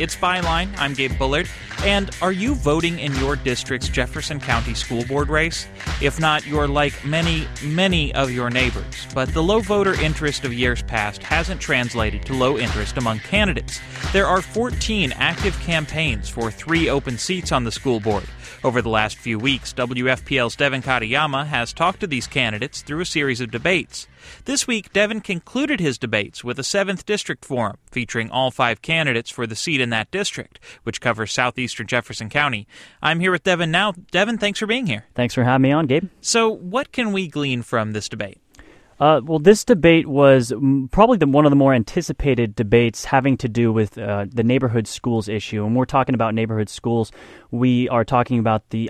It's Byline. I'm Gabe Bullard. And are you voting in your district's Jefferson County School Board race? If not, you're like many of your neighbors. But the low voter interest of years past hasn't translated to low interest among candidates. There are 14 active campaigns for 3 open seats on the school board. Over the last few weeks, WFPL's Devin Katayama has talked to these candidates through a series of debates. This week, Devin concluded his debates with a 7th District Forum, featuring all 5 candidates for the seat in that district, which covers southeastern Jefferson County. I'm here with Devin now. Devin, thanks for being here. Thanks for having me on, Gabe. So what can we glean from this debate? Well, this debate was probably one of the more anticipated debates having to do with the neighborhood schools issue. When we're talking about neighborhood schools, we are talking about the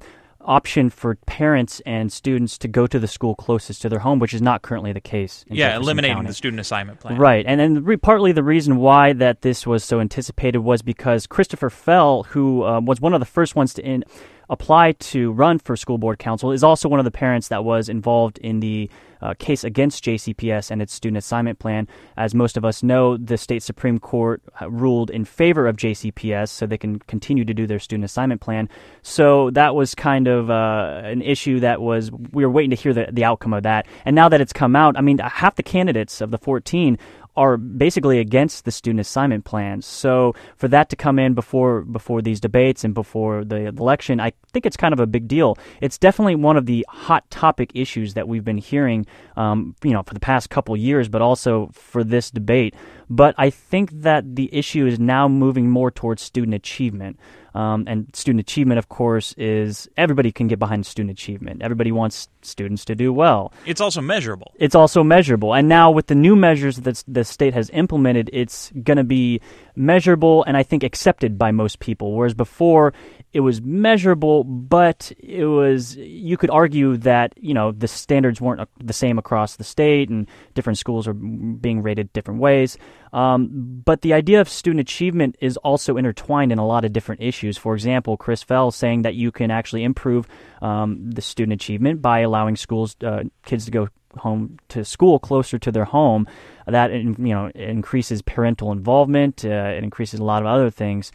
option for parents and students to go to the school closest to their home, which is not currently the case in Jefferson eliminating County. The student assignment plan. Right, and partly the reason why that this was so anticipated was because Christopher Fell, who was one of the first ones to apply to run for school board council, is also one of the parents that was involved in the case against JCPS and its student assignment plan. As most of us know, the state Supreme Court ruled in favor of JCPS so they can continue to do their student assignment plan. So that was kind of an issue that we were waiting to hear the outcome of that. And now that it's come out, I mean, half the candidates of the 14 are basically against the student assignment plans. So for that to come in before these debates and before the election, I think it's kind of a big deal. It's definitely one of the hot topic issues that we've been hearing, for the past couple years, but also for this debate. But I think that the issue is now moving more towards student achievement. And student achievement, of course, is everybody can get behind student achievement. Everybody wants students to do well. It's also measurable. And now with the new measures that the state has implemented, it's going to be measurable and I think accepted by most people. Whereas before, it was measurable, but you could argue that, the standards weren't the same across the state and different schools are being rated different ways. But the idea of student achievement is also intertwined in a lot of different issues. For example, Chris Fell saying that you can actually improve the student achievement by allowing kids to go home to school closer to their home. That increases parental involvement. It increases a lot of other things.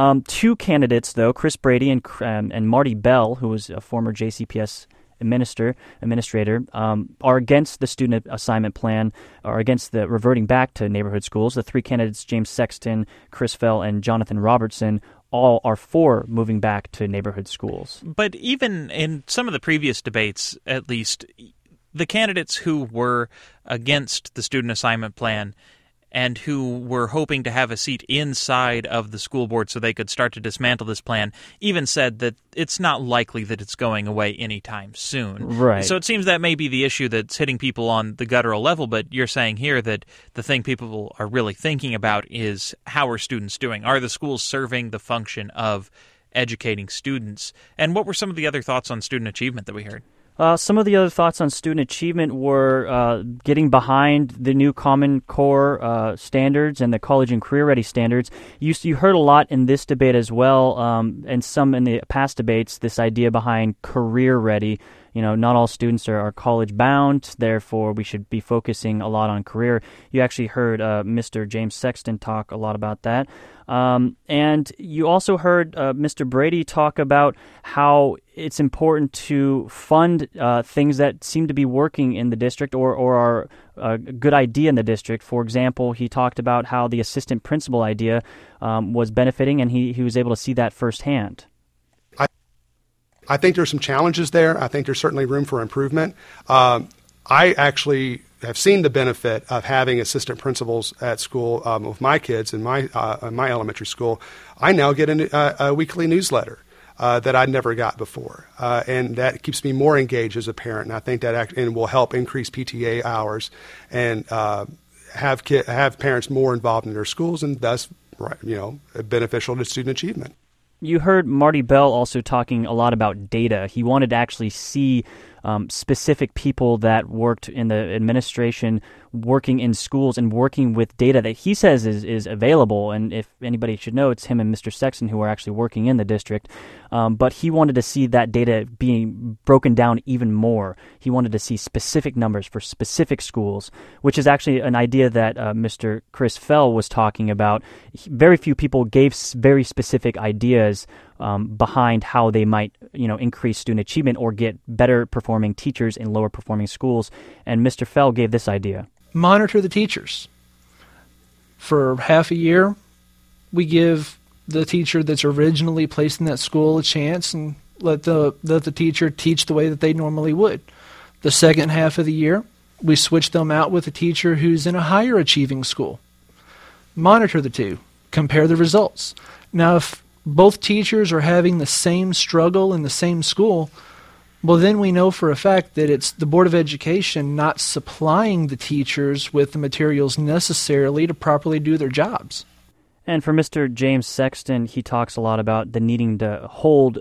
2 candidates, though, Chris Brady and Marty Bell, who was a former JCPS administrator, are against the student assignment plan, or against the reverting back to neighborhood schools. The 3 candidates, James Sexton, Chris Fell, and Jonathan Robertson, all are for moving back to neighborhood schools. But even in some of the previous debates, at least, the candidates who were against the student assignment plan and who were hoping to have a seat inside of the school board so they could start to dismantle this plan, even said that it's not likely that it's going away anytime soon. Right. So it seems that may be the issue that's hitting people on the guttural level, but you're saying here that the thing people are really thinking about is how are students doing? Are the schools serving the function of educating students? And what were some of the other thoughts on student achievement that we heard? Some of the other thoughts on student achievement were getting behind the new Common Core standards and the college and career ready standards. You heard a lot in this debate as well, and some in the past debates, this idea behind career ready. Not all students are college bound, therefore we should be focusing a lot on career. You actually heard Mr. James Sexton talk a lot about that. And you also heard Mr. Brady talk about how it's important to fund things that seem to be working in the district or are a good idea in the district. For example, he talked about how the assistant principal idea was benefiting, and he was able to see that firsthand. I think there's some challenges there. I think there's certainly room for improvement. I actually have seen the benefit of having assistant principals at school with my kids in my elementary school. I now get a weekly newsletter that I never got before, and that keeps me more engaged as a parent. And I think that will help increase PTA hours and have parents more involved in their schools, and thus, beneficial to student achievement. You heard Marty Bell also talking a lot about data. He wanted to actually see specific people that worked in the administration, working in schools and working with data that he says is available. And if anybody should know, it's him and Mr. Sexton who are actually working in the district. But he wanted to see that data being broken down even more. He wanted to see specific numbers for specific schools, which is actually an idea that Mr. Chris Fell was talking about. Very few people gave very specific ideas behind how they might, increase student achievement or get better performing teachers in lower performing schools. And Mr. Fell gave this idea. Monitor the teachers. For half a year, we give the teacher that's originally placed in that school a chance and let the teacher teach the way that they normally would. The second half of the year, we switch them out with a teacher who's in a higher achieving school. Monitor the two. Compare the results. Now, if both teachers are having the same struggle in the same school, well, then we know for a fact that it's the Board of Education not supplying the teachers with the materials necessarily to properly do their jobs. And for Mr. James Sexton, he talks a lot about the needing to hold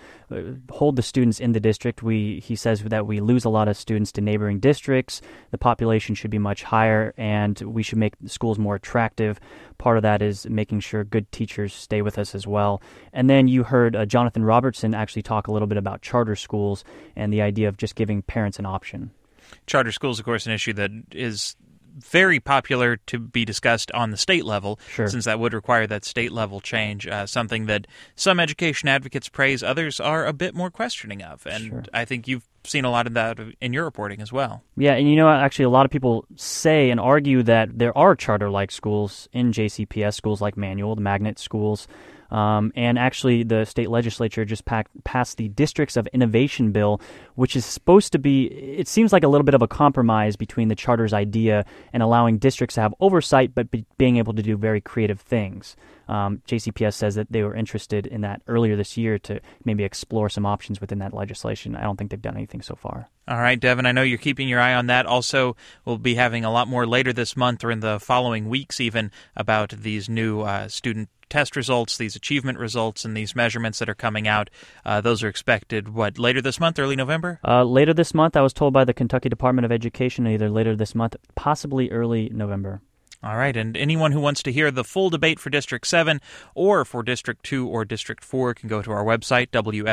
the students in the district. He says that we lose a lot of students to neighboring districts. The population should be much higher, and we should make the schools more attractive. Part of that is making sure good teachers stay with us as well. And then you heard Jonathan Robertson actually talk a little bit about charter schools and the idea of just giving parents an option. Charter schools, of course, an issue that is very popular to be discussed on the state level, sure, since that would require that state level change, something that some education advocates praise, others are a bit more questioning of. And sure, I think you've seen a lot of that in your reporting as well. Yeah, and actually a lot of people say and argue that there are charter-like schools in JCPS, schools like Manual, the magnet schools. And actually, the state legislature just passed the Districts of Innovation bill, which is supposed to be, it seems like a little bit of a compromise between the charter's idea and allowing districts to have oversight, but being able to do very creative things. JCPS says that they were interested in that earlier this year to maybe explore some options within that legislation. I don't think they've done anything so far. All right, Devin, I know you're keeping your eye on that. Also, we'll be having a lot more later this month or in the following weeks even about these new student test results, these achievement results, and these measurements that are coming out. Those are expected, later this month, early November? Later this month. I was told by the Kentucky Department of Education either later this month, possibly early November. All right, and anyone who wants to hear the full debate for District 7 or for District 2 or District 4 can go to our website,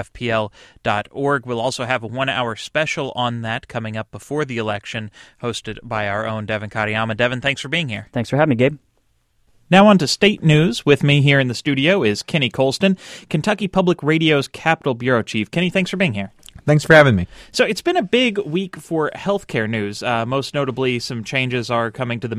wfpl.org. We'll also have a 1-hour special on that coming up before the election, hosted by our own Devin Katayama. Devin, thanks for being here. Thanks for having me, Gabe. Now on to state news. With me here in the studio is Kenny Colston, Kentucky Public Radio's Capitol Bureau Chief. Kenny, thanks for being here. Thanks for having me. So it's been a big week for healthcare news. Most notably, some changes are coming to the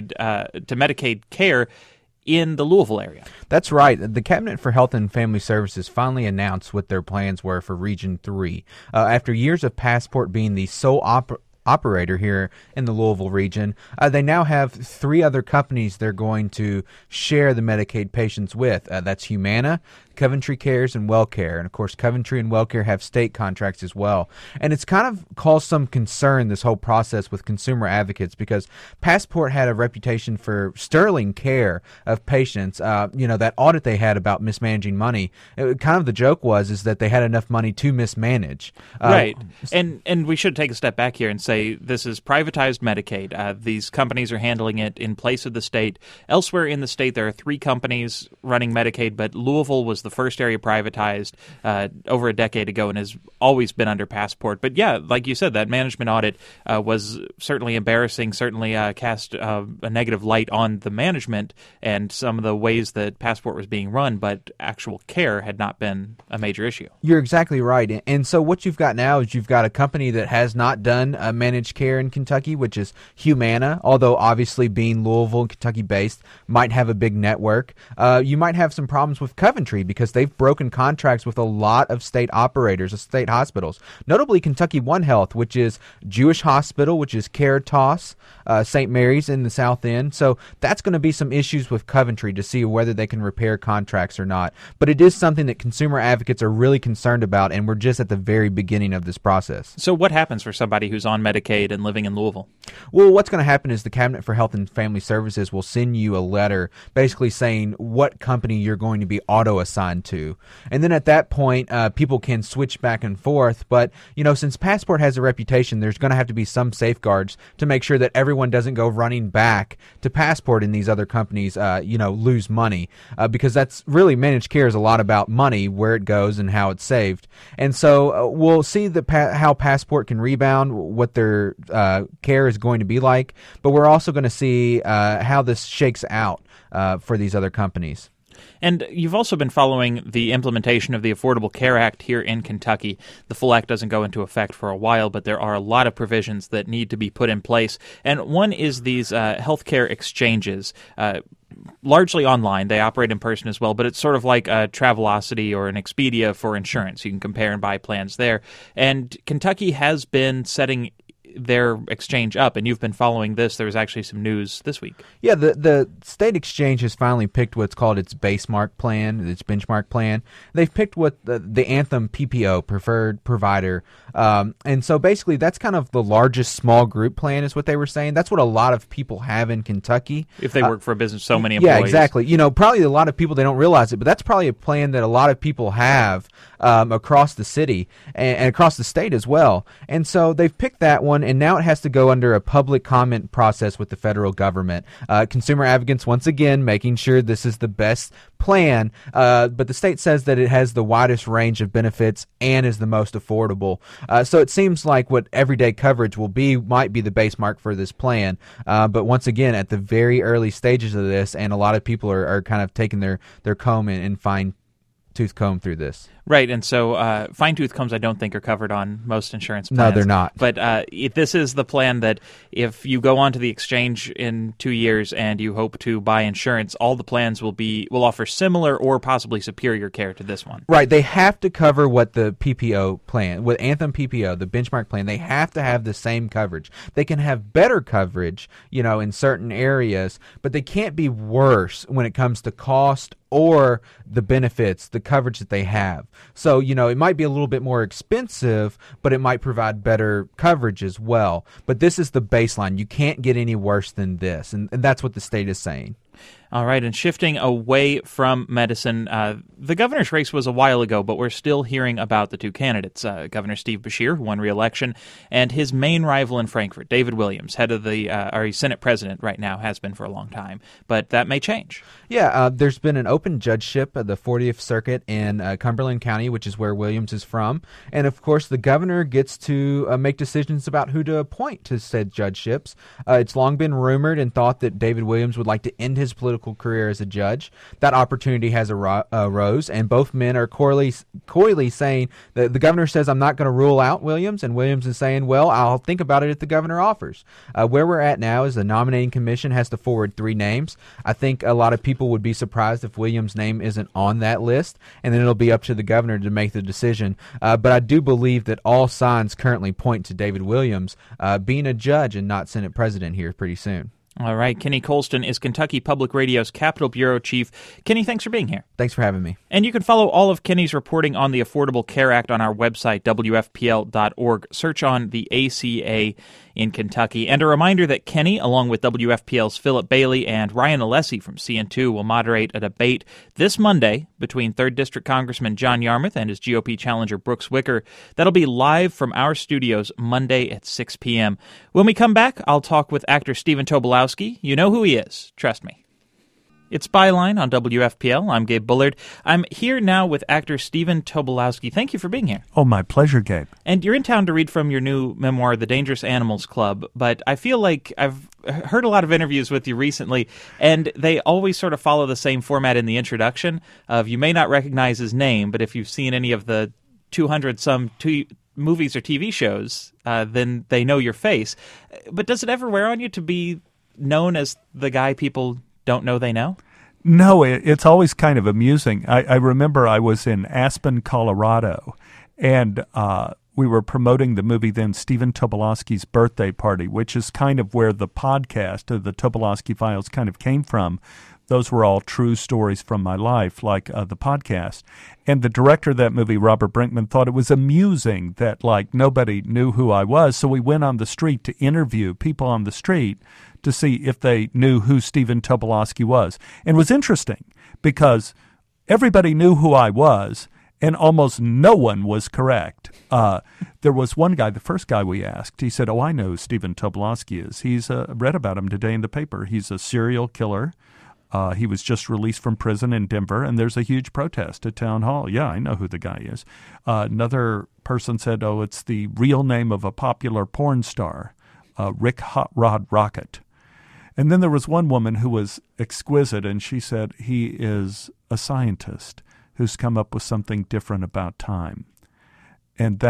Medicaid care in the Louisville area. That's right. The Cabinet for Health and Family Services finally announced what their plans were for Region 3. After years of Passport being the sole operator here in the Louisville region, they now have 3 other companies they're going to share the Medicaid patients with. That's Humana, Coventry Cares, and WellCare. And, of course, Coventry and WellCare have state contracts as well. And it's kind of caused some concern, this whole process, with consumer advocates because Passport had a reputation for sterling care of patients. That audit they had about mismanaging money, kind of the joke is that they had enough money to mismanage. Right. And we should take a step back here and say this is privatized Medicaid. These companies are handling it in place of the state. Elsewhere in the state, there are 3 companies running Medicaid, but Louisville was the first area privatized over a decade ago and has always been under Passport. But yeah, like you said, that management audit was certainly embarrassing, certainly cast a negative light on the management and some of the ways that Passport was being run, but actual care had not been a major issue. You're exactly right. And so what you've got now is you've got a company that has not done managed care in Kentucky, which is Humana, although obviously being Louisville and Kentucky based might have a big network. You might have some problems with Coventry because they've broken contracts with a lot of state operators, of state hospitals, notably Kentucky One Health, which is Jewish Hospital, which is Caritas, St. Mary's in the South End. So that's going to be some issues with Coventry to see whether they can repair contracts or not. But it is something that consumer advocates are really concerned about, and we're just at the very beginning of this process. So what happens for somebody who's on Medicaid and living in Louisville? Well, what's going to happen is the Cabinet for Health and Family Services will send you a letter basically saying what company you're going to be auto-assigned to. And then at that point, people can switch back and forth. But, since Passport has a reputation, there's going to have to be some safeguards to make sure that everyone doesn't go running back to Passport and these other companies, lose money. Because that's really, managed care is a lot about money, where it goes and how it's saved. And so we'll see how Passport can rebound, what their care is going to be like, but we're also going to see how this shakes out for these other companies. And you've also been following the implementation of the Affordable Care Act here in Kentucky. The full act doesn't go into effect for a while, but there are a lot of provisions that need to be put in place. And one is these healthcare exchanges. Largely online. They operate in person as well, but it's sort of like a Travelocity or an Expedia for insurance. You can compare and buy plans there. And Kentucky has been setting their exchange up, and you've been following this. There was actually some news this week. Yeah, the state exchange has finally picked what's called its benchmark plan. They've picked what the Anthem PPO, preferred provider, and so basically that's kind of the largest small group plan is what they were saying. That's what a lot of people have in Kentucky. If they work for a business, so many employees. Yeah, exactly. Probably a lot of people, they don't realize it, but that's probably a plan that a lot of people have across the city and across the state as well. And so they've picked that one, and now it has to go under a public comment process with the federal government. Consumer advocates, once again, making sure this is the best plan, but the state says that it has the widest range of benefits and is the most affordable. So it seems like what everyday coverage might be the base mark for this plan. But once again, at the very early stages of this, and a lot of people are kind of taking their comb and fine-tooth comb through this. Right, and so fine-tooth combs I don't think are covered on most insurance plans. No, they're not. But this is the plan that if you go onto the exchange in 2 years and you hope to buy insurance, all the plans will offer similar or possibly superior care to this one. Right, they have to cover what the PPO plan, with Anthem PPO, the benchmark plan, they have to have the same coverage. They can have better coverage, in certain areas, but they can't be worse when it comes to cost or the benefits, the coverage that they have. So, it might be a little bit more expensive, but it might provide better coverage as well. But this is the baseline. You can't get any worse than this, and that's what the state is saying. All right, and shifting away from medicine, the governor's race was a while ago, but we're still hearing about the two candidates, Governor Steve Beshear, who won re-election, and his main rival in Frankfort, David Williams, head of he's Senate president right now, has been for a long time, but that may change. Yeah, there's been an open judgeship at the 40th Circuit in Cumberland County, which is where Williams is from, and of course the governor gets to make decisions about who to appoint to said judgeships. It's long been rumored and thought that David Williams would like to end his political career as a judge. That opportunity has arose, and both men are coyly saying that the governor says, I'm not going to rule out Williams, and Williams is saying, well, I'll think about it if the governor offers. Where we're at now is the nominating commission has to forward 3 names. I think a lot of people would be surprised if Williams' name isn't on that list, and then it'll be up to the governor to make the decision. But I do believe that all signs currently point to David Williams being a judge and not Senate president here pretty soon. All right. Kenny Colston is Kentucky Public Radio's Capitol Bureau Chief. Kenny, thanks for being here. Thanks for having me. And you can follow all of Kenny's reporting on the Affordable Care Act on our website, WFPL.org. Search on the ACA in Kentucky. And a reminder that Kenny, along with WFPL's Philip Bailey and Ryan Alessi from CN2, will moderate a debate this Monday between 3rd District Congressman John Yarmuth and his GOP challenger Brooks Wicker. That'll be live from our studios Monday at 6 p.m. When we come back, I'll talk with actor Stephen Tobolowsky. You know who he is. Trust me. It's Byline on WFPL. I'm Gabe Bullard. I'm here now with actor Stephen Tobolowsky. Thank you for being here. Oh, my pleasure, Gabe. And you're in town to read from your new memoir, The Dangerous Animals Club, but I feel like I've heard a lot of interviews with you recently, and they always sort of follow the same format in the introduction of you may not recognize his name, but if you've seen any of the 200-some movies or TV shows, then they know your face. But does it ever wear on you to be known as the guy people don't know they know? No, it's always kind of amusing. I remember I was in Aspen, Colorado, and we were promoting the movie then, Stephen Tobolowsky's Birthday Party, which is kind of where the podcast of the Tobolowsky Files kind of came from. those were all true stories from my life, like the podcast. And the director of that movie, Robert Brinkman, thought it was amusing that like nobody knew who I was. So we went on the street to interview people on the street to see if they knew who Stephen Tobolowsky was. And it was interesting because everybody knew who I was, and almost no one was correct. There was one guy, the first guy we asked, he said, I know who Stephen Tobolowsky is. He's read about him today in the paper. He's a serial killer. He was just released from prison in Denver, and there's a huge protest at Town Hall. Yeah, I know who the guy is. Another person said, it's the real name of a popular porn star, Rick Hot Rod Rocket. And then there was one woman who was exquisite, and she said he is a scientist who's come up with something different about time. And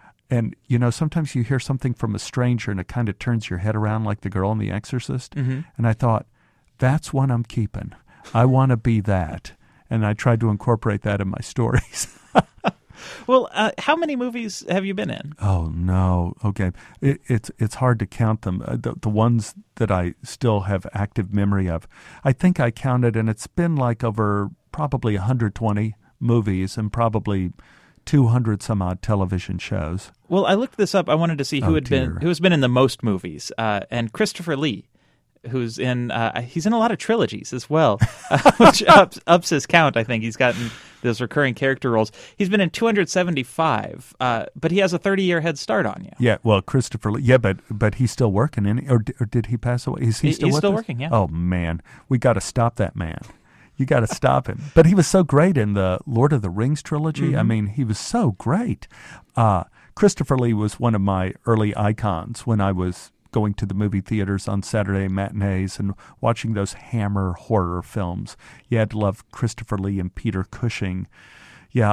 sometimes you hear something from a stranger and it kind of turns your head around like the girl in The Exorcist. Mm-hmm. And I thought, that's what I'm keeping. I want to be that. And I tried to incorporate that in my stories. Well, how many movies have you been in? Oh, no. Okay. It's hard to count them. The ones that I still have active memory of, I think I counted, and it's been like over probably 120 movies and probably 200 some odd television shows. Well, I looked this up. I wanted to see who has been in the most movies. And Christopher Lee, who's in he's in a lot of trilogies as well, which ups his count. I think he's gotten those recurring character roles. He's been in 275, but he has a 30-year head start on you. Yeah, well, Christopher Lee, yeah, but he's still working, or did he pass away? Is he still he's with still us? Working, yeah. Oh, man, we got to stop that man. You got to stop him. But he was so great in the Lord of the Rings trilogy. Mm-hmm. I mean, he was so great. Christopher Lee was one of my early icons when I was going to the movie theaters on Saturday matinees and watching those Hammer horror films. You had to love Christopher Lee and Peter Cushing. Yeah,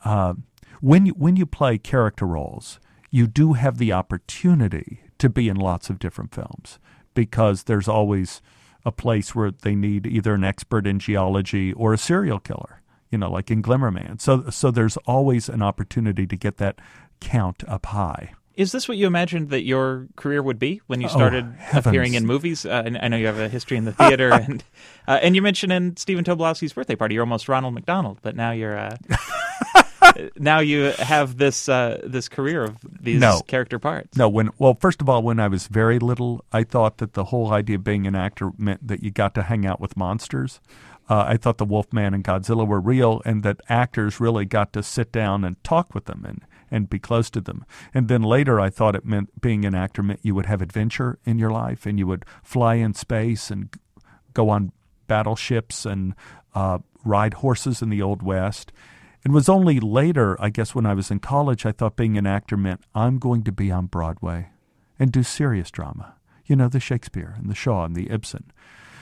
when you play character roles, you do have the opportunity to be in lots of different films because there's always a place where they need either an expert in geology or a serial killer, like in Glimmerman. So there's always an opportunity to get that count up high. Is this what you imagined that your career would be when you started appearing in movies? I know you have a history in the theater, and you mentioned in Stephen Tobolowsky's birthday party, you're almost Ronald McDonald, but now you're now you have this career of these character parts. No, first of all, when I was very little, I thought that the whole idea of being an actor meant that you got to hang out with monsters. I thought the Wolfman and Godzilla were real, and that actors really got to sit down and talk with them and be close to them. And then later I thought it meant being an actor meant you would have adventure in your life and you would fly in space and go on battleships and ride horses in the Old West. It was only later, I guess when I was in college, I thought being an actor meant I'm going to be on Broadway and do serious drama. The Shakespeare and the Shaw and the Ibsen.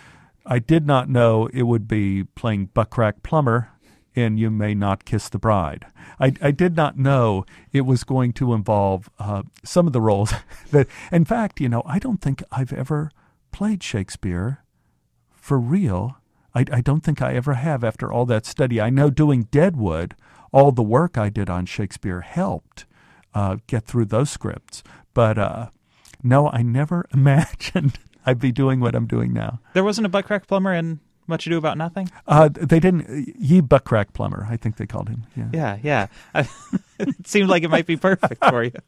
I did not know it would be playing Buckrack Plumber in You May Not Kiss the Bride. I did not know it was going to involve some of the roles that, in fact, I don't think I've ever played Shakespeare for real. I don't think I ever have after all that study. I know doing Deadwood, all the work I did on Shakespeare helped get through those scripts. But no, I never imagined I'd be doing what I'm doing now. There wasn't a Buckrack Plumber in Much Ado About Nothing? They didn't. Ye Buckrack Plumber, I think they called him. Yeah. It seemed like it might be perfect for you.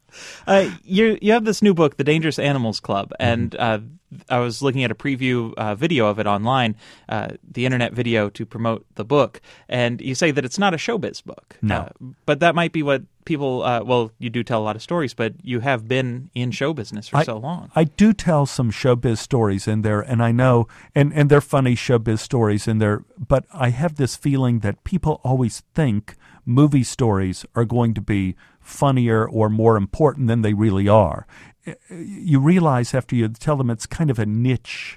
You have this new book, The Dangerous Animals Club, and I was looking at a preview video of it online, the internet video to promote the book, and you say that it's not a showbiz book. No. But that might be what people, you do tell a lot of stories, but you have been in show business for so long. I do tell some showbiz stories in there, and I know, and they're funny showbiz stories in there, but I have this feeling that people always think movie stories are going to be funnier or more important than they really are. You realize after you tell them it's kind of a niche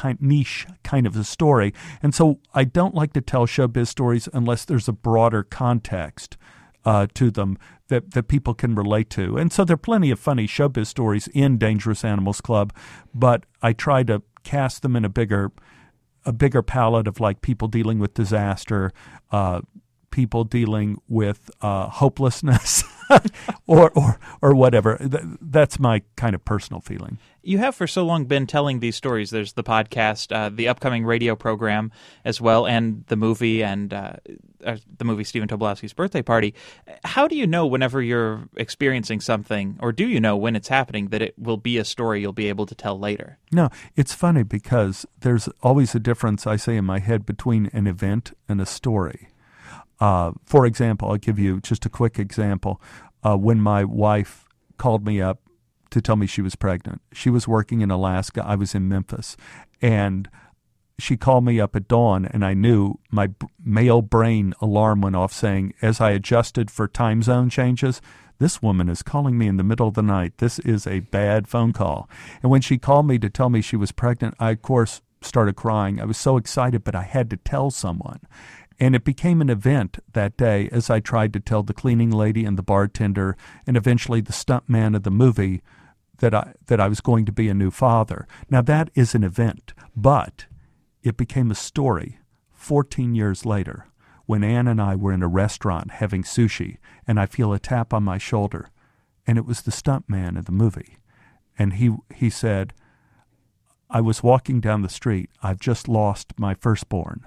kind of a story. And so I don't like to tell showbiz stories unless there's a broader context to them that people can relate to. And so there are plenty of funny showbiz stories in Dangerous Animals Club, but I try to cast them in a bigger palette of like people dealing with disaster, people dealing with hopelessness. or whatever. That's my kind of personal feeling. You have for so long been telling these stories. There's the podcast, the upcoming radio program as well, and the movie Stephen Tobolowsky's Birthday Party. How do you know whenever you're experiencing something, or do you know when it's happening, that it will be a story you'll be able to tell later? No, it's funny because there's always a difference, I say in my head, between an event and a story. For example, I'll give you just a quick example. When my wife called me up to tell me she was pregnant, she was working in Alaska. I was in Memphis. And she called me up at dawn, and I knew my male brain alarm went off saying, as I adjusted for time zone changes, this woman is calling me in the middle of the night. This is a bad phone call. And when she called me to tell me she was pregnant, I, of course, started crying. I was so excited, but I had to tell someone. And it became an event that day as I tried to tell the cleaning lady and the bartender and eventually the stuntman of the movie that I was going to be a new father. Now, that is an event, but it became a story 14 years later when Ann and I were in a restaurant having sushi, and I feel a tap on my shoulder, and it was the stuntman of the movie. And he said, I was walking down the street. I've just lost my firstborn.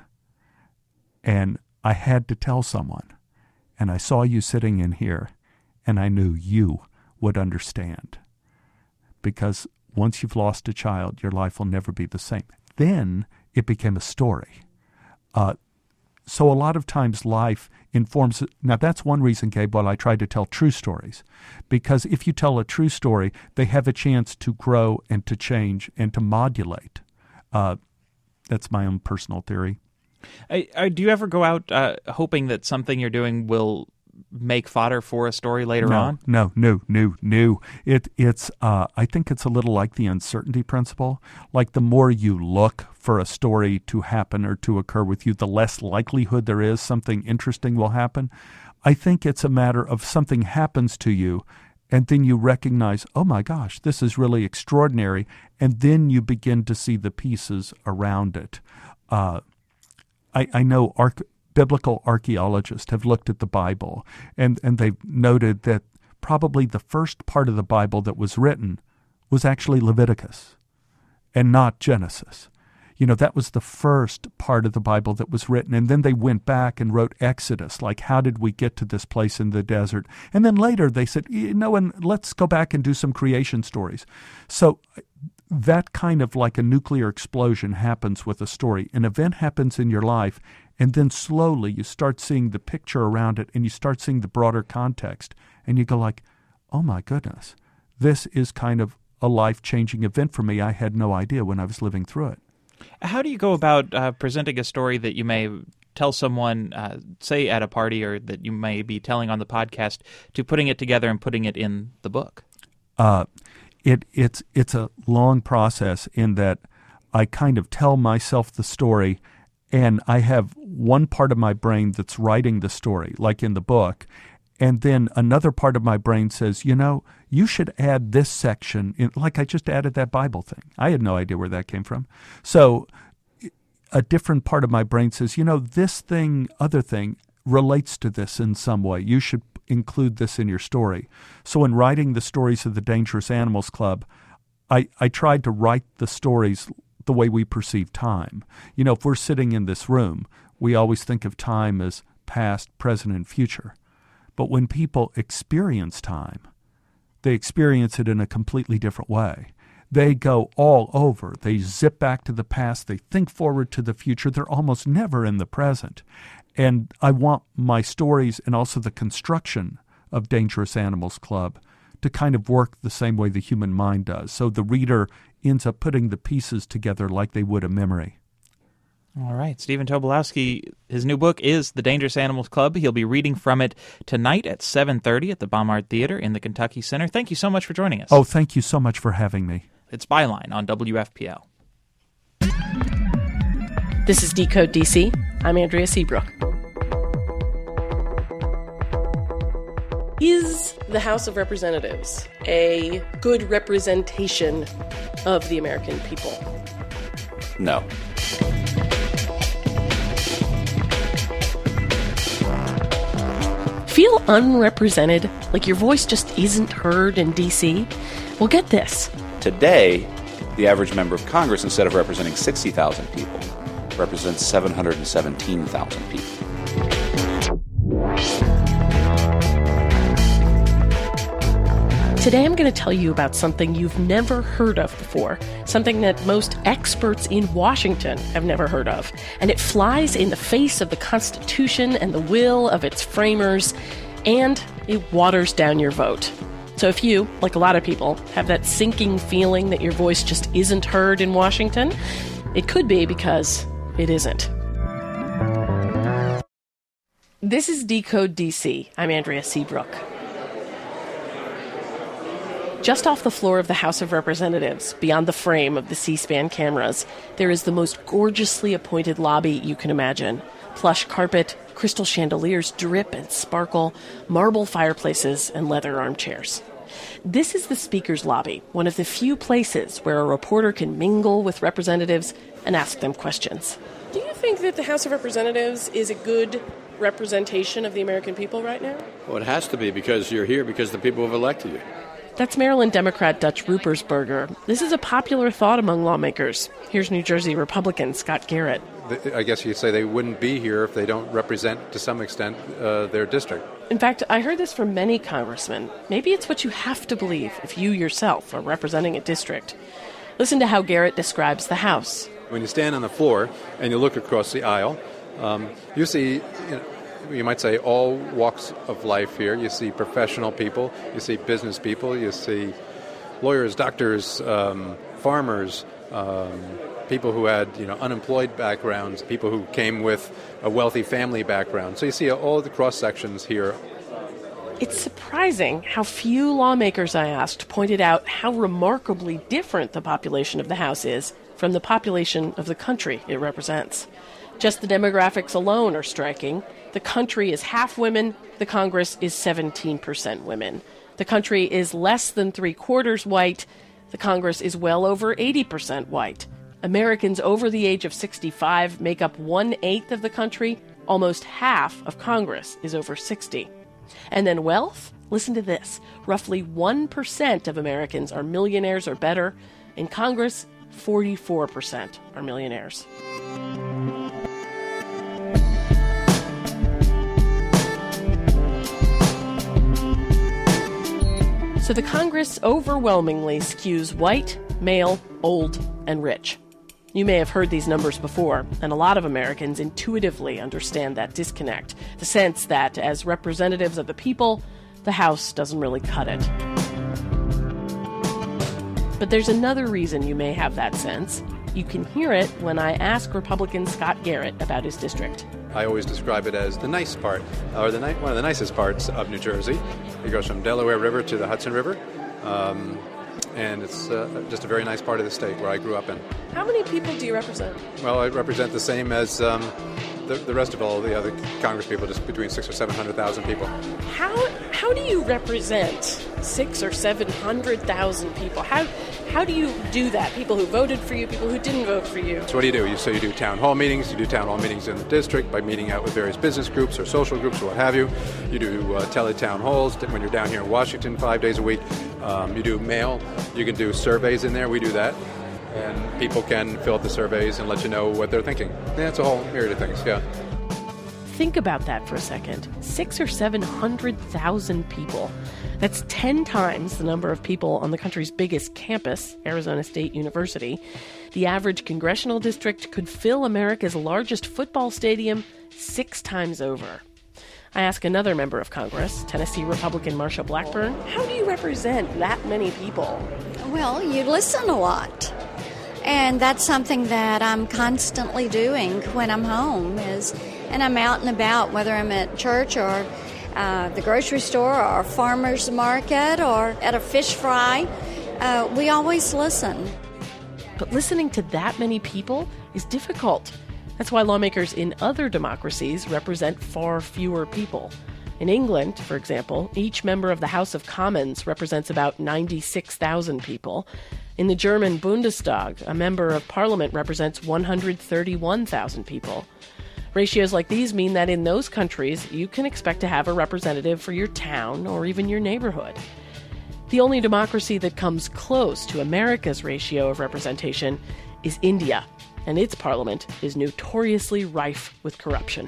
And I had to tell someone, and I saw you sitting in here, and I knew you would understand. Because once you've lost a child, your life will never be the same. Then it became a story. So a lot of times life informs. Now that's one reason, Gabe, why I try to tell true stories. Because if you tell a true story, they have a chance to grow and to change and to modulate. That's my own personal theory. Do you ever go out hoping that something you're doing will make fodder for a story later on? No. It's I think it's a little like the uncertainty principle. Like the more you look for a story to happen or to occur with you, the less likelihood there is something interesting will happen. I think it's a matter of something happens to you, and then you recognize, oh my gosh, this is really extraordinary, and then you begin to see the pieces around it. I know biblical archaeologists have looked at the Bible, and they've noted that probably the first part of the Bible that was written was actually Leviticus and not Genesis. You know, that was the first part of the Bible that was written, and then they went back and wrote Exodus, like how did we get to this place in the desert? And then later they said, and let's go back and do some creation stories. So that kind of like a nuclear explosion happens with a story. An event happens in your life, and then slowly you start seeing the picture around it, and you start seeing the broader context, and you go like, oh my goodness, this is kind of a life-changing event for me. I had no idea when I was living through it. How do you go about presenting a story that you may tell someone, say at a party, or that you may be telling on the podcast, to putting it together and putting it in the book? It's a long process in that I kind of tell myself the story, and I have one part of my brain that's writing the story, like in the book, and then another part of my brain says, you should add this section, like I just added that Bible thing. I had no idea where that came from. So a different part of my brain says, this thing, other thing, relates to this in some way. You should include this in your story. So in writing the stories of the Dangerous Animals Club, I tried to write the stories the way we perceive time. If we're sitting in this room, we always think of time as past, present, and future. But when people experience time, they experience it in a completely different way. They go all over. They zip back to the past. They think forward to the future. They're almost never in the present. And I want my stories and also the construction of Dangerous Animals Club to kind of work the same way the human mind does. So the reader ends up putting the pieces together like they would a memory. All right. Stephen Tobolowsky, his new book is The Dangerous Animals Club. He'll be reading from it tonight at 7:30 at the Baumard Theater in the Kentucky Center. Thank you so much for joining us. Oh, thank you so much for having me. It's Byline on WFPL. This is Decode DC. I'm Andrea Seabrook. Is the House of Representatives a good representation of the American people? No. Feel unrepresented, like your voice just isn't heard in D.C.? Well, get this. Today, the average member of Congress, instead of representing 60,000 people, represents 717,000 people. Today I'm going to tell you about something you've never heard of before, something that most experts in Washington have never heard of, and it flies in the face of the Constitution and the will of its framers, and it waters down your vote. So if you, like a lot of people, have that sinking feeling that your voice just isn't heard in Washington, it could be because it isn't. This is Decode DC. I'm Andrea Seabrook. Just off the floor of the House of Representatives, beyond the frame of the C-SPAN cameras, there is the most gorgeously appointed lobby you can imagine. Plush carpet, crystal chandeliers drip and sparkle, marble fireplaces, and leather armchairs. This is the Speaker's lobby, one of the few places where a reporter can mingle with representatives and ask them questions. Do you think that the House of Representatives is a good representation of the American people right now? Well, it has to be, because you're here because the people have elected you. That's Maryland Democrat Dutch Ruppersberger. This is a popular thought among lawmakers. Here's New Jersey Republican Scott Garrett. I guess you'd say they wouldn't be here if they don't represent, to some extent, their district. In fact, I heard this from many congressmen. Maybe it's what you have to believe if you yourself are representing a district. Listen to how Garrett describes the House. When you stand on the floor and you look across the aisle, you see, you might say, all walks of life here. You see professional people, you see business people, you see lawyers, doctors, farmers, people who had unemployed backgrounds, people who came with a wealthy family background. So you see all the cross sections here. It's surprising how few lawmakers I asked pointed out how remarkably different the population of the House is from the population of the country it represents. Just the demographics alone are striking. The country is half women. The Congress is 17% women. The country is less than 3/4 white. The Congress is well over 80% white. Americans over the age of 65 make up 1/8 of the country. Almost half of Congress is over 60. And then wealth? Listen to this. Roughly 1% of Americans are millionaires or better. In Congress, 44% are millionaires. So the Congress overwhelmingly skews white, male, old, and rich. You may have heard these numbers before, and a lot of Americans intuitively understand that disconnect, the sense that as representatives of the people, the House doesn't really cut it. But there's another reason you may have that sense. You can hear it when I ask Republican Scott Garrett about his district. I always describe it as the nice part, or one of the nicest parts of New Jersey. It goes from Delaware River to the Hudson River, and it's just a very nice part of the state where I grew up in. How many people do you represent? Well, I represent the same as the rest of all the other Congress people, just between 600,000 or 700,000 people. How do you represent 600,000 or 700,000 people? How do you do that? People who voted for you, people who didn't vote for you. So what do? You do town hall meetings. You do town hall meetings in the district by meeting out with various business groups or social groups or what have you. You do tele-town halls when you're down here in Washington 5 days a week. You do mail. You can do surveys in there. We do that. And people can fill out the surveys and let you know what they're thinking. Yeah, it's a whole myriad of things, yeah. Think about that for a second. 600,000 or 700,000 people. That's 10 times the number of people on the country's biggest campus, Arizona State University. The average congressional district could fill America's largest football stadium 6 times over. I ask another member of Congress, Tennessee Republican Marsha Blackburn, how do you represent that many people? Well, you listen a lot. And that's something that I'm constantly doing when I'm home, and I'm out and about, whether I'm at church or the grocery store or a farmer's market or at a fish fry. We always listen. But listening to that many people is difficult. That's why lawmakers in other democracies represent far fewer people. In England, for example, each member of the House of Commons represents about 96,000 people. In the German Bundestag, a member of parliament represents 131,000 people. Ratios like these mean that in those countries, you can expect to have a representative for your town or even your neighborhood. The only democracy that comes close to America's ratio of representation is India, and its parliament is notoriously rife with corruption.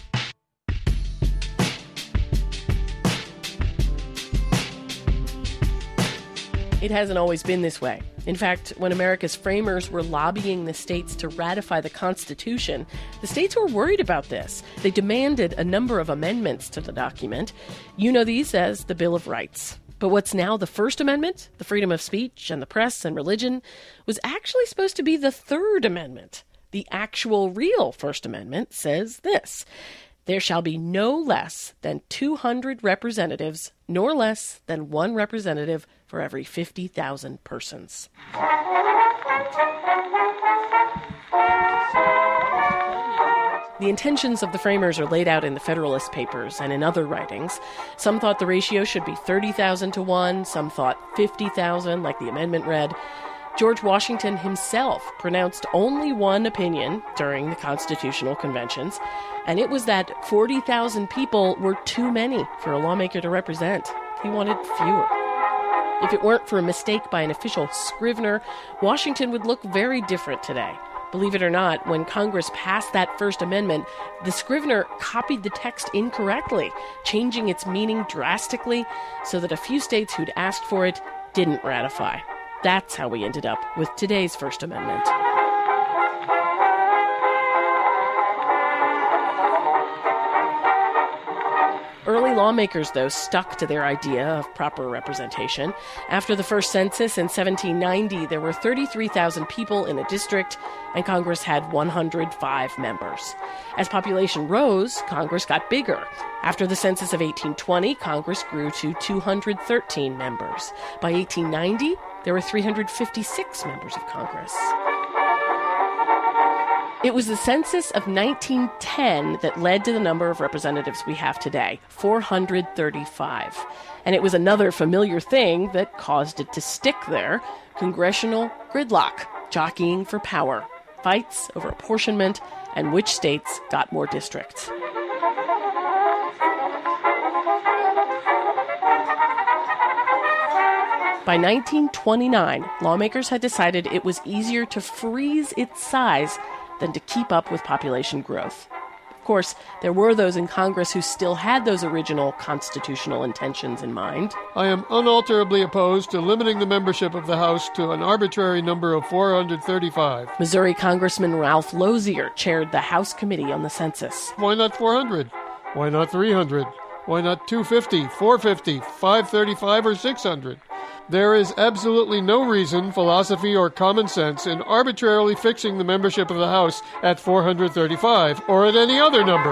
It hasn't always been this way. In fact, when America's framers were lobbying the states to ratify the Constitution, the states were worried about this. They demanded a number of amendments to the document. You know these as the Bill of Rights. But what's now the First Amendment, the freedom of speech and the press and religion, was actually supposed to be the Third Amendment. The actual real First Amendment says this: there shall be no less than 200 representatives, nor less than one representative for every 50,000 persons. The intentions of the framers are laid out in the Federalist Papers and in other writings. Some thought the ratio should be 30,000 to 1, some thought 50,000, like the amendment read. George Washington himself pronounced only one opinion during the Constitutional Conventions, and it was that 40,000 people were too many for a lawmaker to represent. He wanted fewer. If it weren't for a mistake by an official scrivener, Washington would look very different today. Believe it or not, when Congress passed that First Amendment, the scrivener copied the text incorrectly, changing its meaning drastically so that a few states who'd asked for it didn't ratify. That's how we ended up with today's First Amendment. Early lawmakers, though, stuck to their idea of proper representation. After the first census in 1790, there were 33,000 people in a district, and Congress had 105 members. As population rose, Congress got bigger. After the census of 1820, Congress grew to 213 members. By 1890, there were 356 members of Congress. It was the census of 1910 that led to the number of representatives we have today, 435. And it was another familiar thing that caused it to stick there: congressional gridlock, jockeying for power, fights over apportionment, and which states got more districts. By 1929, lawmakers had decided it was easier to freeze its size than to keep up with population growth. Of course, there were those in Congress who still had those original constitutional intentions in mind. I am unalterably opposed to limiting the membership of the House to an arbitrary number of 435. Missouri Congressman Ralph Lozier chaired the House Committee on the Census. Why not 400? Why not 300? Why not 250, 450, 535, or 600? There is absolutely no reason, philosophy, or common sense in arbitrarily fixing the membership of the House at 435 or at any other number.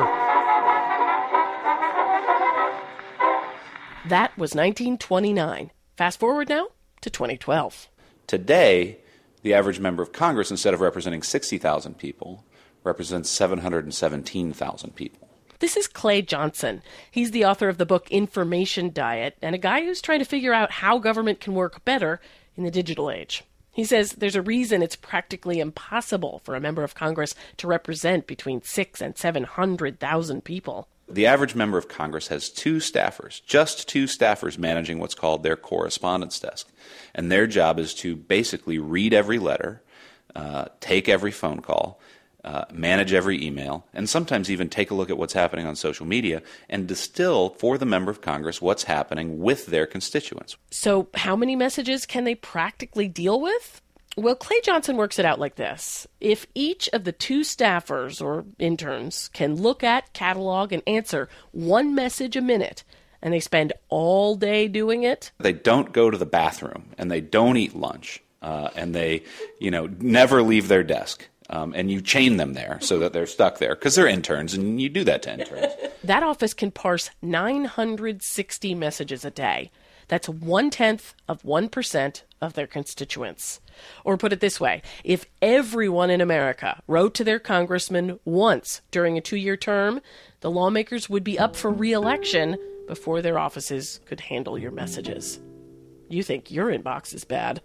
That was 1929. Fast forward now to 2012. Today, the average member of Congress, instead of representing 60,000 people, represents 717,000 people. This is Clay Johnson. He's the author of the book Information Diet, and a guy who's trying to figure out how government can work better in the digital age. He says there's a reason it's practically impossible for a member of Congress to represent between 600,000 and 700,000 people. The average member of Congress has two staffers, just two staffers managing what's called their correspondence desk. And their job is to basically read every letter, take every phone call, manage every email, and sometimes even take a look at what's happening on social media and distill for the member of Congress what's happening with their constituents. So how many messages can they practically deal with? Well, Clay Johnson works it out like this. If each of the two staffers or interns can look at, catalog, and answer one message a minute, and they spend all day doing it, they don't go to the bathroom, and they don't eat lunch, and they, never leave their desk. And you chain them there so that they're stuck there because they're interns, and you do that to interns. That office can parse 960 messages a day. That's 0.1% of their constituents. Or put it this way, if everyone in America wrote to their congressman once during a 2-year term, the lawmakers would be up for re-election before their offices could handle your messages. You think your inbox is bad.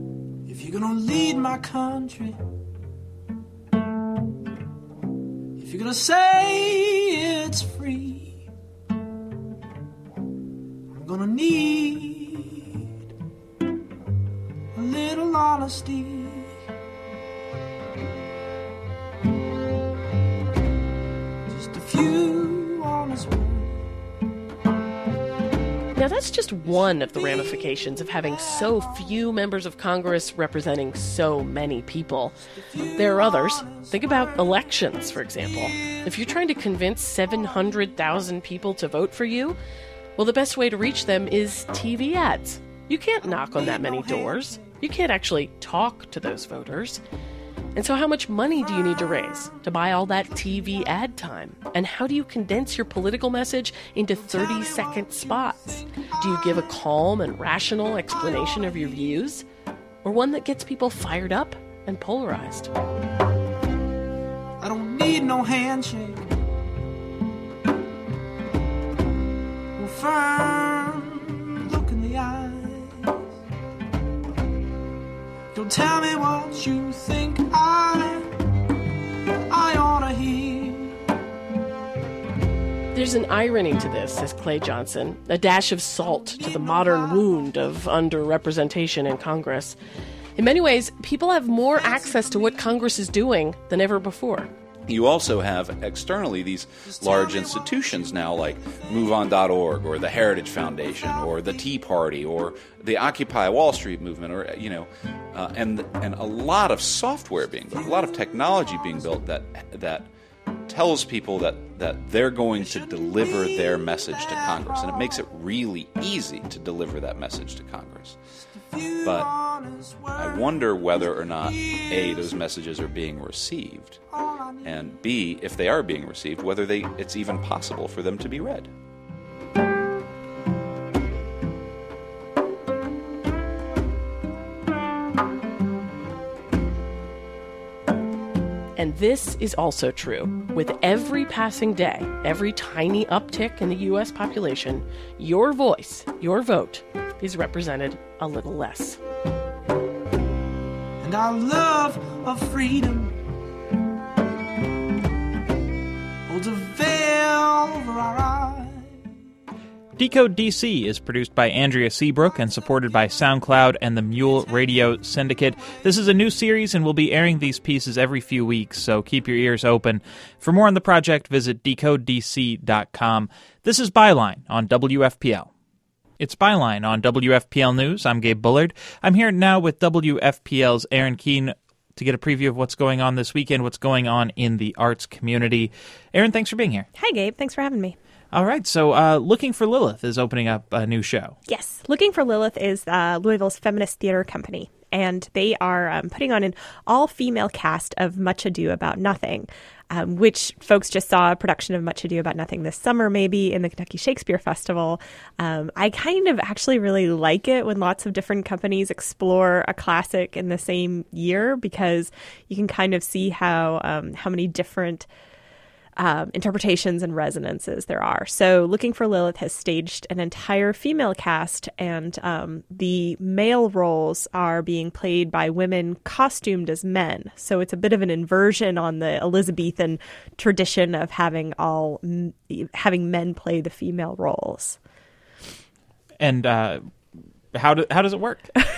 If you're gonna lead my country, if If you're gonna say it's free, I'm gonna need a little honesty. Just a few honest words. Now, that's just one of the ramifications of having so few members of Congress representing so many people. There are others. Think about elections, for example. If you're trying to convince 700,000 people to vote for you, well, the best way to reach them is TV ads. You can't knock on that many doors. You can't actually talk to those voters. And so how much money do you need to raise to buy all that TV ad time? And how do you condense your political message into 30-second spots? Do you give a calm and rational explanation of your views? Or one that gets people fired up and polarized? I don't need no handshake or firm look in the eyes. Don't tell me what you think I ought to hear. There's an irony to this, says Clay Johnson, a dash of salt to the modern wound of underrepresentation in Congress. In many ways, people have more access to what Congress is doing than ever before. You also have externally these large institutions now like MoveOn.org or the Heritage Foundation or the Tea Party or the Occupy Wall Street movement, or and a lot of software being built, a lot of technology being built that tells people that they're going to deliver their message to Congress, and it makes it really easy to deliver that message to Congress. But I wonder whether or not, A, those messages are being received, and B, if they are being received, whether it's even possible for them to be read. And this is also true. With every passing day, every tiny uptick in the U.S. population, your voice, your vote, is represented a little less. And our love of freedom holds a veil over our eyes. Decode DC is produced by Andrea Seabrook and supported by SoundCloud and the Mule Radio Syndicate. This is a new series, and we'll be airing these pieces every few weeks, so keep your ears open. For more on the project, visit decodedc.com. This is Byline on WFPL. It's Byline on WFPL News. I'm Gabe Bullard. I'm here now with WFPL's Aaron Keene to get a preview of what's going on this weekend, what's going on in the arts community. Aaron, thanks for being here. Hi, Gabe. Thanks for having me. All right, so Looking for Lilith is opening up a new show. Yes, Looking for Lilith is Louisville's feminist theater company, and they are putting on an all-female cast of Much Ado About Nothing, which folks just saw a production of Much Ado About Nothing this summer, maybe, in the Kentucky Shakespeare Festival. I kind of actually really like it when lots of different companies explore a classic in the same year, because you can kind of see how many different interpretations and resonances there are. So Looking for Lilith has staged an entire female cast, and the male roles are being played by women costumed as men. So it's a bit of an inversion on the Elizabethan tradition of having men play the female roles. And how does it work?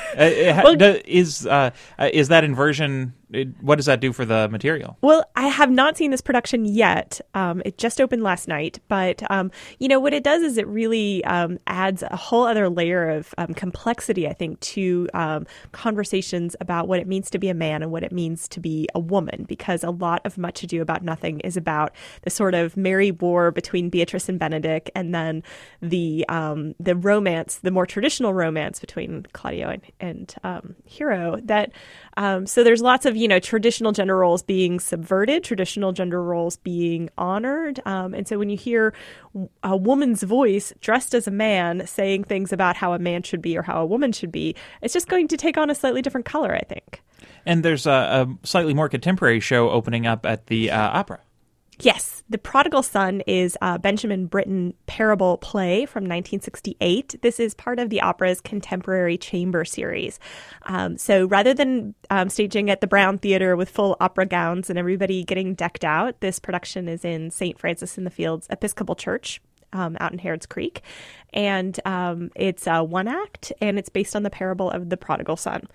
Is that inversion? What does that do for the material? Well, I have not seen this production yet. It just opened last night. But, what it does is it really adds a whole other layer of complexity, I think, to conversations about what it means to be a man and what it means to be a woman. Because a lot of Much Ado About Nothing is about the sort of merry war between Beatrice and Benedick, and then the romance, the more traditional romance between Claudio and Hero. So there's lots of traditional gender roles being subverted, traditional gender roles being honored. And so when you hear a woman's voice dressed as a man saying things about how a man should be or how a woman should be, it's just going to take on a slightly different color, I think. And there's a slightly more contemporary show opening up at the opera. Yes, The Prodigal Son is a Benjamin Britten parable play from 1968. This is part of the opera's contemporary chamber series. So rather than staging at the Brown Theater with full opera gowns and everybody getting decked out, this production is in St. Francis in the Fields Episcopal Church out in Harrods Creek. And it's one act, and it's based on the parable of the prodigal son.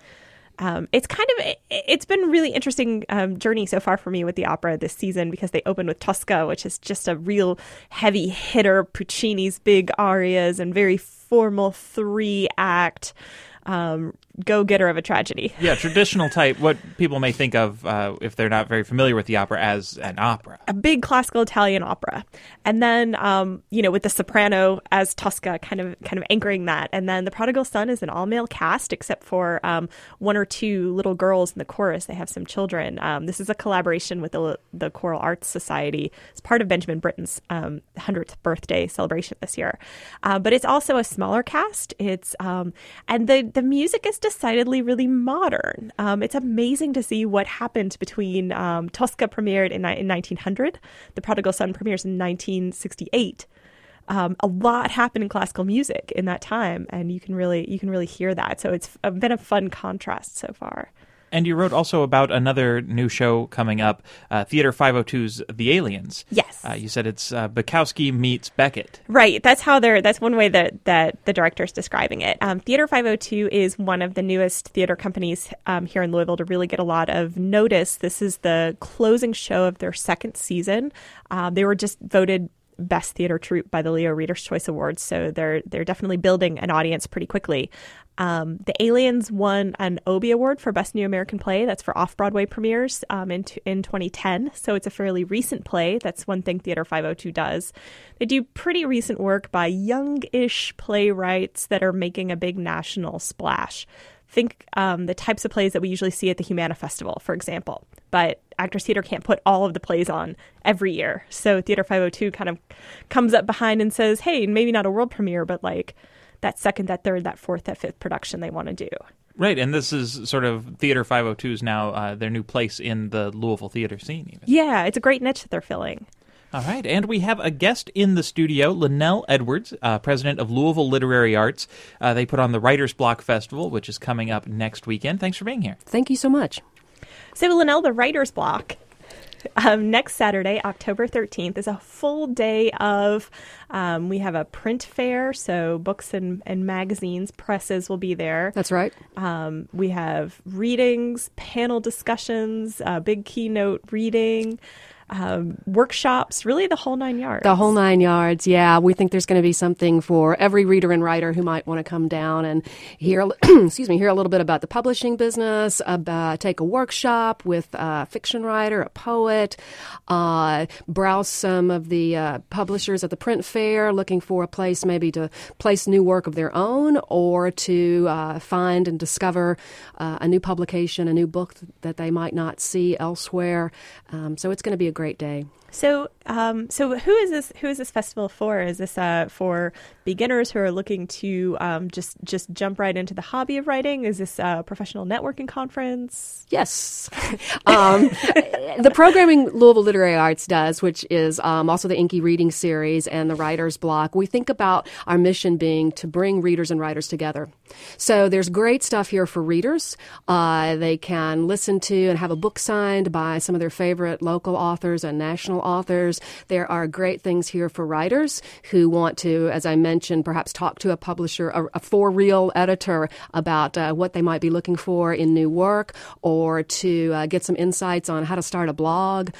It's been a really interesting journey so far for me with the opera this season, because they opened with Tosca, which is just a real heavy hitter, Puccini's big arias and very formal 3-act go-getter of a tragedy. Yeah, traditional type, what people may think of if they're not very familiar with the opera as an opera. A big classical Italian opera. And then, with the soprano as Tosca kind of anchoring that. And then The Prodigal Son is an all-male cast, except for one or two little girls in the chorus. They have some children. This is a collaboration with the Choral Arts Society. It's part of Benjamin Britten's 100th birthday celebration this year. But it's also a smaller cast. It's and the music is decidedly really modern. It's amazing to see what happened between Tosca premiered in 1900. The Prodigal Son premieres in 1968. A lot happened in classical music in that time, and you can really hear that. So it's been a fun contrast so far. And you wrote also about another new show coming up, Theater 502's The Aliens. Yes. You said it's Bukowski meets Beckett. Right. That's one way that the director's describing it. Theater 502 is one of the newest theater companies here in Louisville to really get a lot of notice. This is the closing show of their second season. They were just voted Best Theater Troupe by the Leo Reader's Choice Awards, so they're definitely building an audience pretty quickly. The Aliens won an Obie Award for Best New American Play. That's for off-Broadway premieres in 2010, so it's a fairly recent play. That's one thing Theater 502 does. They do pretty recent work by young-ish playwrights that are making a big national splash. Think the types of plays that we usually see at the Humana Festival, for example. But Actors Theater can't put all of the plays on every year. So Theater 502 kind of comes up behind and says, hey, maybe not a world premiere, but like that second, that third, that fourth, that fifth production they want to do. Right, and this is sort of Theater 502's now their new place in the Louisville theater scene. Even. Yeah, it's a great niche that they're filling. All right, and we have a guest in the studio, Linnell Edwards, president of Louisville Literary Arts. They put on the Writer's Block Festival, which is coming up next weekend. Thanks for being here. Thank you so much. So, Linnell, the Writer's Block, next Saturday, October 13th, is a full day of, we have a print fair, so books and magazines, presses will be there. That's right. We have readings, panel discussions, big keynote reading, workshops, really the whole 9 yards. The whole 9 yards, yeah. We think there's going to be something for every reader and writer who might want to come down and hear, hear a little bit about the publishing business, take a workshop with a fiction writer, a poet, browse some of the publishers at the print fair, looking for a place maybe to place new work of their own, or to find and discover a new publication, a new book that they might not see elsewhere. So it's going to be a great day. So who is this festival for? Is this for beginners who are looking to just jump right into the hobby of writing? Is this a professional networking conference? Yes. The programming Louisville Literary Arts does, which is also the Inky Reading Series and the Writer's Block, we think about our mission being to bring readers and writers together. So there's great stuff here for readers. They can listen to and have a book signed by some of their favorite local authors and national authors. There are great things here for writers who want to, as I mentioned, perhaps talk to a publisher, a for-real editor about what they might be looking for in new work, or to get some insights on how to start a blog.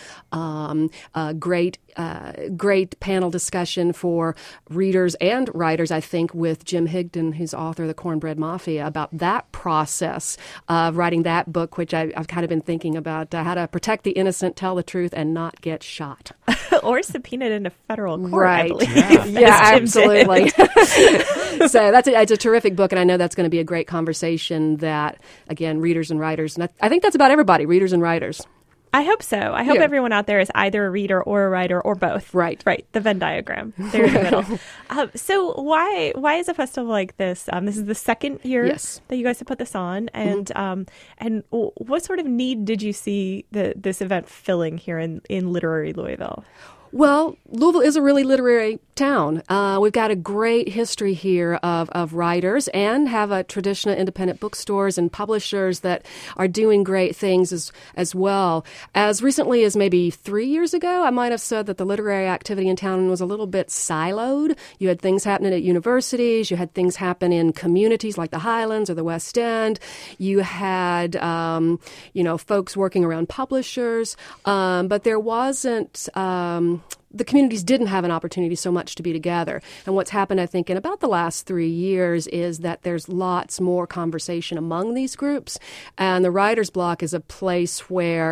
Great panel discussion for readers and writers, I think, with Jim Higdon, who's author of The Cornbread Mafia, about that process of writing that book, which I've kind of been thinking about how to protect the innocent, tell the truth, and not get shot. Or subpoenaed into federal court, right. I believe. Yeah, absolutely. So it's a terrific book, and I know that's going to be a great conversation that, again, readers and writers, and I think that's about everybody, readers and writers. I hope so. I hope everyone out there is either a reader or a writer or both. Right. The Venn diagram. There in the middle. So why is a festival like this? This is the second year that you guys have put this on, and and what sort of need did you see this event filling here in literary Louisville? Well, Louisville is a really literary town. We've got a great history here of writers and have a tradition of independent bookstores and publishers that are doing great things as well. As recently as maybe 3 years ago, I might have said that the literary activity in town was a little bit siloed. You had things happening at universities. You had things happen in communities like the Highlands or the West End. You had, folks working around publishers. But there wasn't... the communities didn't have an opportunity so much to be together. And what's happened, I think, in about the last 3 years is that there's lots more conversation among these groups. And the Writer's Block is a place where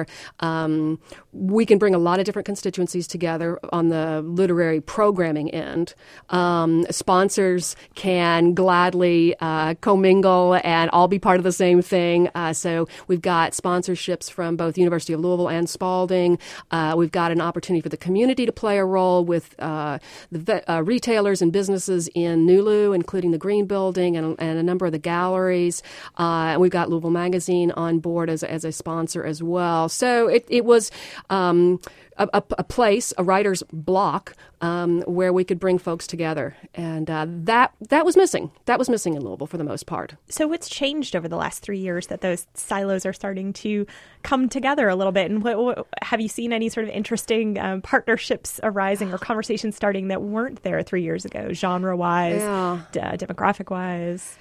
we can bring a lot of different constituencies together on the literary programming end. Sponsors can gladly commingle and all be part of the same thing. So we've got sponsorships from both University of Louisville and Spalding. We've got an opportunity for the community to play a role with the retailers and businesses in Nulu, including the Green Building and a number of the galleries. And we've got Louisville Magazine on board as a sponsor as well. So it was a place, a writer's block, where we could bring folks together. And that was missing. That was missing in Louisville for the most part. So what's changed over the last 3 years that those silos are starting to come together a little bit? And what have you seen any sort of interesting partnerships arising or conversations starting that weren't there 3 years ago, genre-wise, demographic-wise?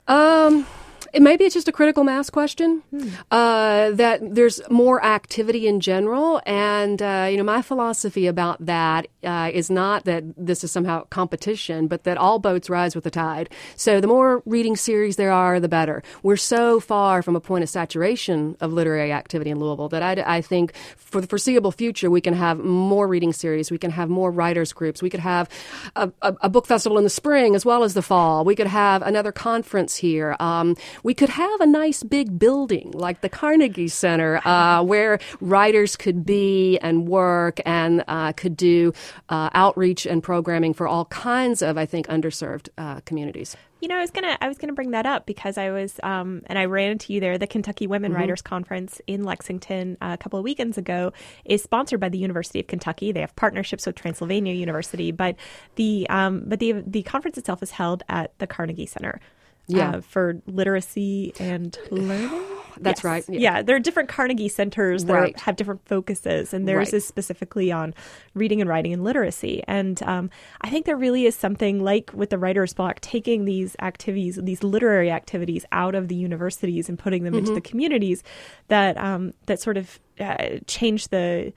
Maybe it's just a critical mass question, that there's more activity in general. And, my philosophy about that is not that this is somehow competition, but that all boats rise with the tide. So the more reading series there are, the better. We're so far from a point of saturation of literary activity in Louisville that I think for the foreseeable future, we can have more reading series. We can have more writers groups. We could have a book festival in the spring as well as the fall. We could have another conference here. We could have a nice big building like the Carnegie Center where writers could be and work and could do outreach and programming for all kinds of, I think, underserved communities. I was gonna bring that up because I was, and I ran into you there. The Kentucky Women Writers Conference in Lexington a couple of weekends ago is sponsored by the University of Kentucky. They have partnerships with Transylvania University, but the conference itself is held at the Carnegie Center. For literacy and learning. That's right. Yeah, there are different Carnegie centers that have different focuses, and theirs is specifically on reading and writing and literacy. And I think there really is something like with the Writer's Block, taking these activities, these literary activities out of the universities and putting them into the communities that sort of change the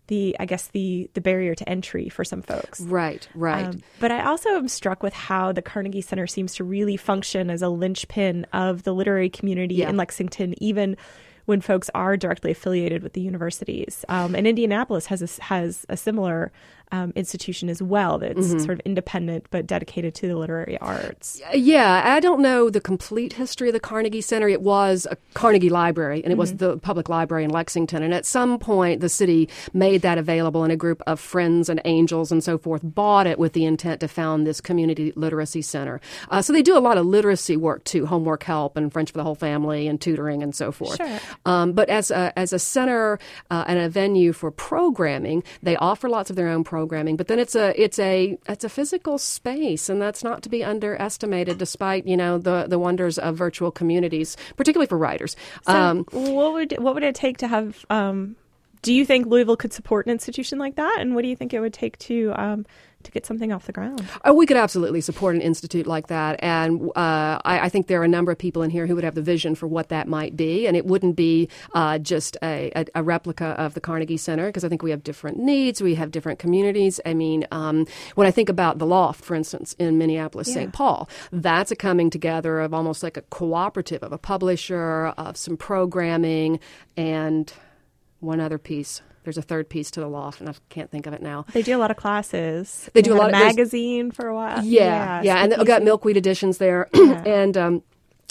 barrier to entry for some folks. Right. But I also am struck with how the Carnegie Center seems to really function as a linchpin of the literary community in Lexington, even when folks are directly affiliated with the universities. And Indianapolis has a similar institution as well that's sort of independent but dedicated to the literary arts. Yeah, I don't know the complete history of the Carnegie Center. It was a Carnegie Library, and it was the public library in Lexington. And at some point, the city made that available, and a group of friends and angels and so forth bought it with the intent to found this community literacy center. So they do a lot of literacy work, too, homework help and French for the whole family and tutoring and so forth. Sure. But as a center and a venue for programming, they offer lots of their own programming, but then it's a physical space, and that's not to be underestimated, despite the wonders of virtual communities, particularly for writers. So what would it take to have? Do you think Louisville could support an institution like that, and what do you think it would take to get something off the ground? We could absolutely support an institute like that. And I think there are a number of people in here who would have the vision for what that might be. And it wouldn't be just a replica of the Carnegie Center, because I think we have different needs. We have different communities. I mean, when I think about the Loft, for instance, in Minneapolis, St. Paul, that's a coming together of almost like a cooperative of a publisher, of some programming, and one other piece. There's a third piece to the Loft, and I can't think of it now. They do a lot of classes. They do a lot of magazine for a while. Yeah. And they've got Milkweed editions there. And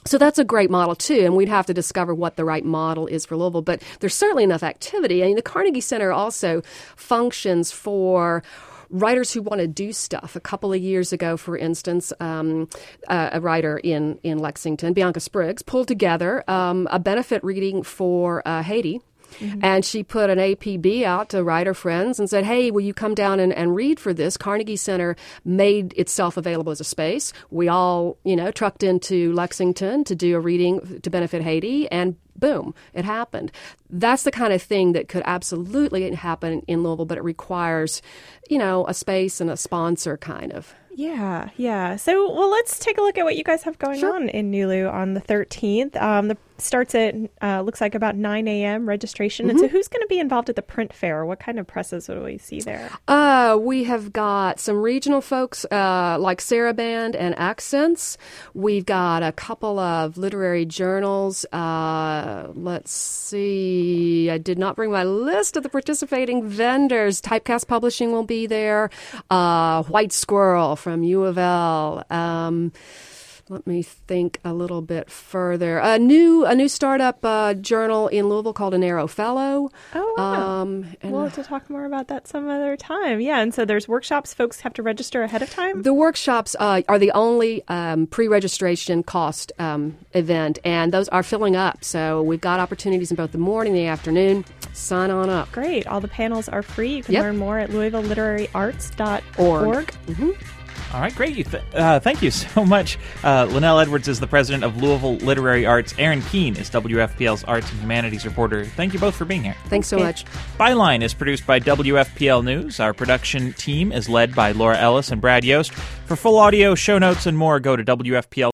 So that's a great model, too, and we'd have to discover what the right model is for Louisville. But there's certainly enough activity. I mean, the Carnegie Center also functions for writers who want to do stuff. A couple of years ago, for instance, a writer in Lexington, Bianca Spriggs, pulled together a benefit reading for Haiti. Mm-hmm. And she put an APB out to writer friends and said, hey, will you come down and read for this? Carnegie Center made itself available as a space. We all, trucked into Lexington to do a reading to benefit Haiti, and boom, it happened. That's the kind of thing that could absolutely happen in Louisville, but it requires, a space and a sponsor kind of. Yeah. So, let's take a look at what you guys have going on in Nulu on the 13th. The starts at, looks like about 9 a.m. registration. Mm-hmm. And so who's going to be involved at the print fair? What kind of presses will we see there? We have got some regional folks like Saraband and Accents. We've got a couple of literary journals. Let's see. I did not bring my list of the participating vendors. Typecast Publishing will be there. White Squirrel from U of L. Let me think a little bit further. A new startup journal in Louisville called An Arrow Fellow. Oh, wow. We'll have to talk more about that some other time. Yeah, and so there's workshops. Folks have to register ahead of time? The workshops are the only pre-registration cost event, and those are filling up. So we've got opportunities in both the morning and the afternoon. Sign on up. Great. All the panels are free. You can learn more at LouisvilleLiteraryArts.org. Mm-hmm. All right, great. Thank you so much. Linnell Edwards is the president of Louisville Literary Arts. Aaron Keene is WFPL's Arts and Humanities reporter. Thank you both for being here. Thanks so much. Byline is produced by WFPL News. Our production team is led by Laura Ellis and Brad Yost. For full audio, show notes, and more, go to WFPL.